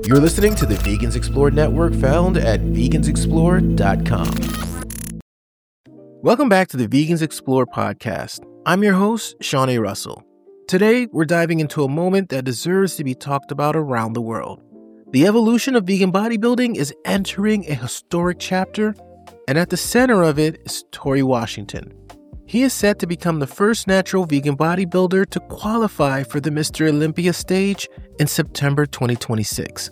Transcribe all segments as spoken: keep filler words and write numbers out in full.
You're listening to the Vegans Explore Network, found at vegans explore dot com. Welcome back to the Vegans Explore podcast. I'm your host, Sean A. Russell. Today, we're diving into a moment that deserves to be talked about around the world. The evolution of vegan bodybuilding is entering a historic chapter, and at the center of it is Tory Washington. He is set to become the first natural vegan bodybuilder to qualify for the Mister Olympia stage in September twenty twenty-six.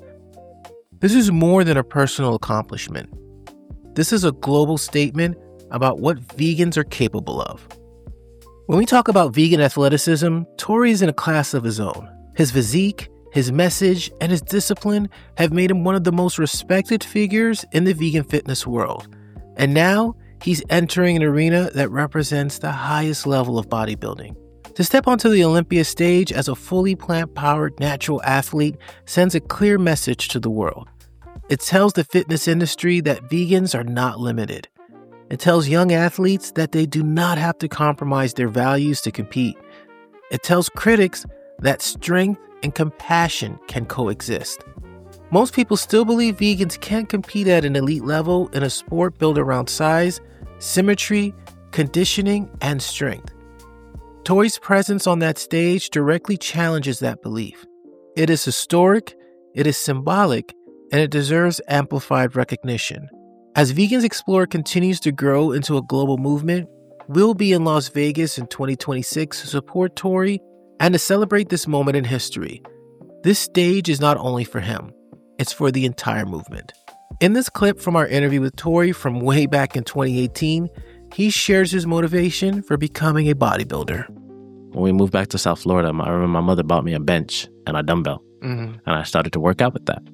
This is more than a personal accomplishment. This is a global statement about what vegans are capable of. When we talk about vegan athleticism, Tory is in a class of his own. His physique, his message, and his discipline have made him one of the most respected figures in the vegan fitness world. And now, he's entering an arena that represents the highest level of bodybuilding. To step onto the Olympia stage as a fully plant-powered natural athlete sends a clear message to the world. It tells the fitness industry that vegans are not limited. It tells young athletes that they do not have to compromise their values to compete. It tells critics that strength and compassion can coexist. Most people still believe vegans can't compete at an elite level in a sport built around size, symmetry, conditioning, and strength. Tory's presence on that stage directly challenges that belief. It is historic, it is symbolic, and it deserves amplified recognition. As Vegans Explore continues to grow into a global movement, we'll be in Las Vegas in twenty twenty-six to support Tory and to celebrate this moment in history. This stage is not only for him, it's for the entire movement. In this clip from our interview with Tory from way back in twenty eighteen, he shares his motivation for becoming a bodybuilder. When we moved back to South Florida, I remember my mother bought me a bench and a dumbbell, Mm-hmm. and I started to work out with that.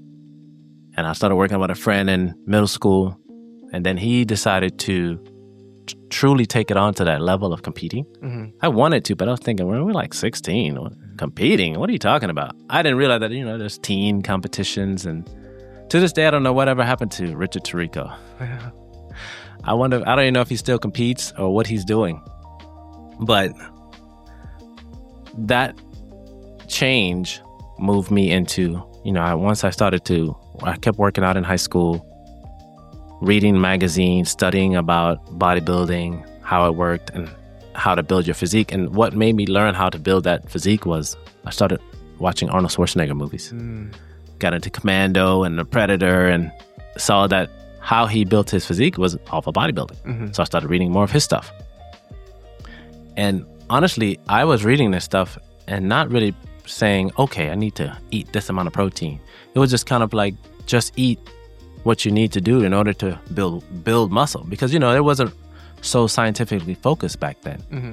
And I started working with a friend in middle school, and then he decided to t- truly take it on to that level of competing. Mm-hmm. I wanted to, but I was thinking, well, we're like sixteen. What- Competing? What are you talking about? I didn't realize that, you know, there's teen competitions, and to this day, I don't know whatever happened to Richard Tirico. Yeah. I wonder, I don't even know if he still competes or what he's doing. But that change moved me into, you know, I, once I started to, I kept working out in high school, reading magazines, studying about bodybuilding, how it worked, and how to build your physique. And what made me learn how to build that physique was I started watching Arnold Schwarzenegger movies. Mm. Got into Commando and The Predator and saw that how he built his physique was off of bodybuilding. Mm-hmm. So I started reading more of his stuff. And honestly, I was reading this stuff and not really saying, okay, I need to eat this amount of protein. It was just kind of like, just eat what you need to do in order to build build muscle. Because, you know, it wasn't so scientifically focused back then. Mm-hmm.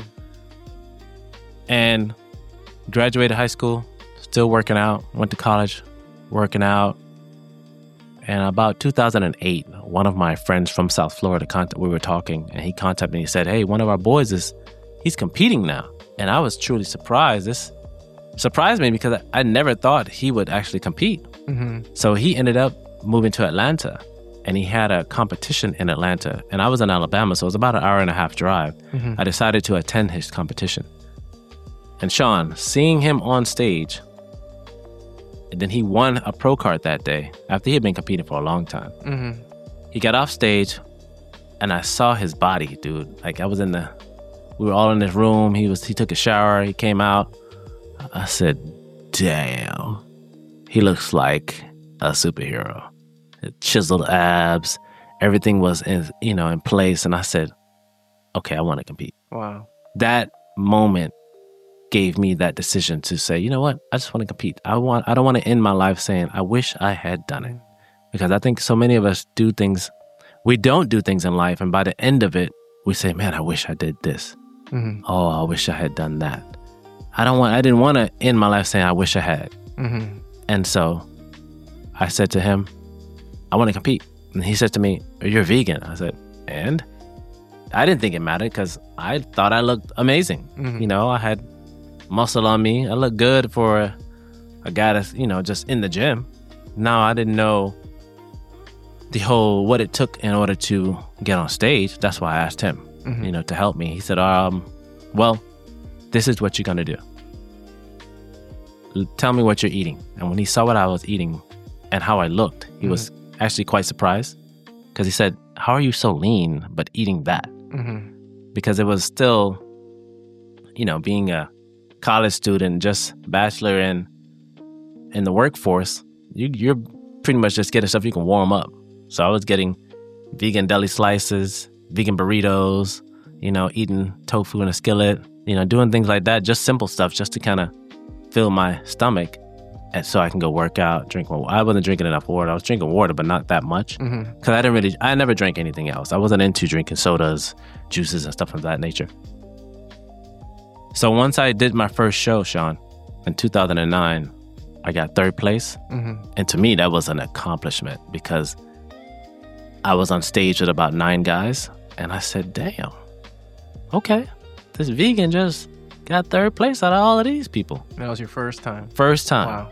And graduated high school, still working out, went to college, working out. And about two thousand eight, one of my friends from South Florida, we were talking, and he contacted me and he said, hey, one of our boys is, he's competing now. And I was truly surprised. This surprised me because I never thought he would actually compete. Mm-hmm. So he ended up moving to Atlanta, and he had a competition in Atlanta. And I was in Alabama, so it was about an hour and a half drive. Mm-hmm. I decided to attend his competition. And Sean, seeing him on stage, and then he won a pro card that day after he had been competing for a long time. Mm-hmm. He got off stage, and I saw his body, dude. Like, I was in the, we were all in this room. He was, he took a shower. He came out. I said, damn, he looks like a superhero. Chiseled abs, everything was in, you know, in place. And I said, okay, I want to compete. Wow. That moment gave me that decision to say, you know what, I just want to compete. I want, I don't want to end my life saying, I wish I had done it. Because I think so many of us do things, we don't do things in life. And by the end of it, we say, man, I wish I did this. Mm-hmm. Oh, I wish I had done that. I don't want, I didn't want to end my life saying, I wish I had. Mm-hmm. And so I said to him, I want to compete. And he said to me, you're vegan. I said, and? I didn't think it mattered because I thought I looked amazing. Mm-hmm. You know, I had muscle on me. I looked good for a, a guy that's, you know, just in the gym. No, I didn't know the whole, what it took in order to get on stage. That's why I asked him, mm-hmm. you know, to help me. He said, um, well, this is what you're going to do. Tell me what you're eating. And when he saw what I was eating, and how I looked. He mm-hmm. was actually quite surprised because he said, how are you so lean but eating that? Mm-hmm. Because it was still, you know, being a college student, just bachelor in in the workforce, you, you're pretty much just getting stuff you can warm up. So I was getting vegan deli slices, vegan burritos, you know, eating tofu in a skillet, you know, doing things like that, just simple stuff just to kind of fill my stomach and so I can go work out, drink more. I wasn't drinking enough water. I was drinking water, but not that much because mm-hmm. I didn't really, I never drank anything else. I wasn't into drinking sodas, juices, and stuff of that nature. So once I did my first show, Sean, in two thousand nine, I got third place. Mm-hmm. And to me, that was an accomplishment because I was on stage with about nine guys. And I said, damn, okay, this vegan just got third place out of all of these people. That was your first time? First time. Wow.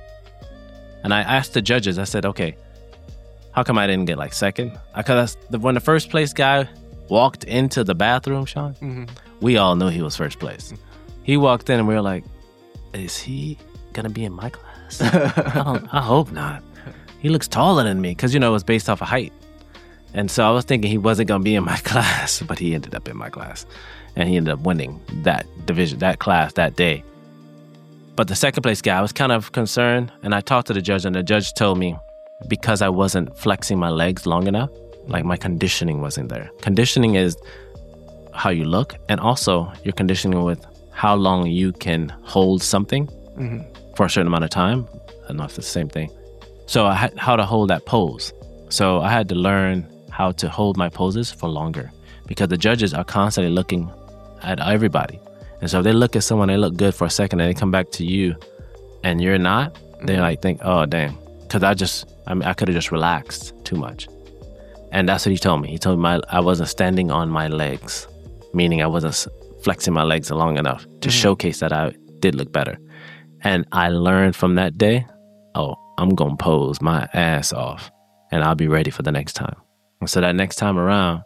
And I asked the judges, I said, okay, how come I didn't get like second? Because when the first place guy walked into the bathroom, Sean, mm-hmm. we all knew he was first place. He walked in and we were like, is he going to be in my class? I, don't, I hope not. He looks taller than me because, you know, it was based off of height. And so I was thinking he wasn't going to be in my class, but he ended up in my class. And he ended up winning that division, that class that day. But the second place guy, I was kind of concerned. And I talked to the judge, and the judge told me because I wasn't flexing my legs long enough, like my conditioning wasn't there. Conditioning is how you look, and also your conditioning with how long you can hold something mm-hmm. for a certain amount of time. I don't know if it's the same thing. So I had how to hold that pose. So I had to learn how to hold my poses for longer because the judges are constantly looking at everybody. And so if they look at someone, they look good for a second and they come back to you and you're not, they like think, oh, damn. Because I just, I mean, I could have just relaxed too much. And that's what he told me. He told me my, I wasn't standing on my legs, meaning I wasn't flexing my legs long enough to mm-hmm. showcase that I did look better. And I learned from that day, oh, I'm going to pose my ass off and I'll be ready for the next time. And so that next time around,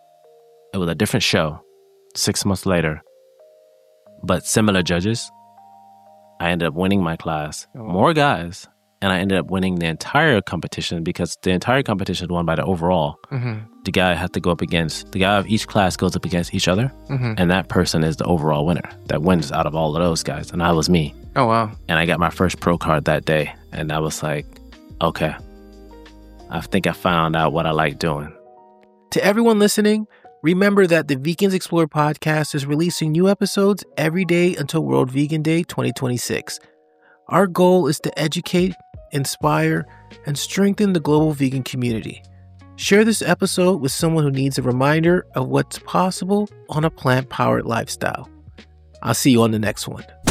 it was a different show, six months later, but similar judges. I ended up winning my class, oh. more guys, and I ended up winning the entire competition because the entire competition was won by the overall. Mm-hmm. The guy had to go up against, the guy of each class goes up against each other, mm-hmm. and that person is the overall winner that wins out of all of those guys, and I was me. Oh, wow. And I got my first pro card that day, and I was like, okay, I think I found out what I like doing. To everyone listening, remember that the Vegans Explore podcast is releasing new episodes every day until World Vegan Day twenty twenty-six. Our goal is to educate, inspire, and strengthen the global vegan community. Share this episode with someone who needs a reminder of what's possible on a plant-powered lifestyle. I'll see you on the next one.